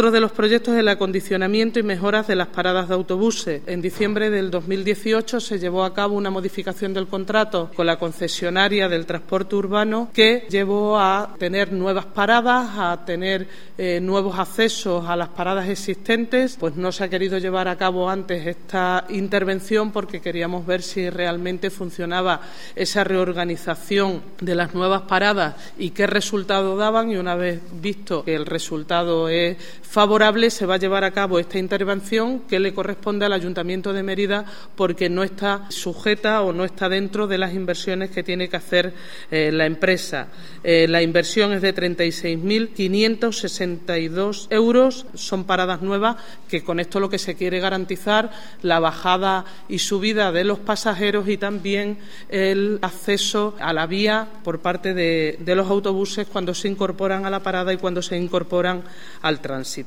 Otro de los proyectos es el acondicionamiento y mejoras de las paradas de autobuses. En diciembre del 2018 se llevó a cabo una modificación del contrato con la concesionaria del transporte urbano que llevó a tener nuevas paradas, a tener nuevos accesos a las paradas existentes. Pues no se ha querido llevar a cabo antes esta intervención porque queríamos ver si realmente funcionaba esa reorganización de las nuevas paradas y qué resultado daban, y una vez visto que el resultado es favorable se va a llevar a cabo esta intervención que le corresponde al Ayuntamiento de Mérida porque no está sujeta o no está dentro de las inversiones que tiene que hacer la empresa. La inversión es de 36.562 euros, son paradas nuevas que con esto lo que se quiere garantizar la bajada y subida de los pasajeros y también el acceso a la vía por parte de los autobuses cuando se incorporan a la parada y cuando se incorporan al tránsito.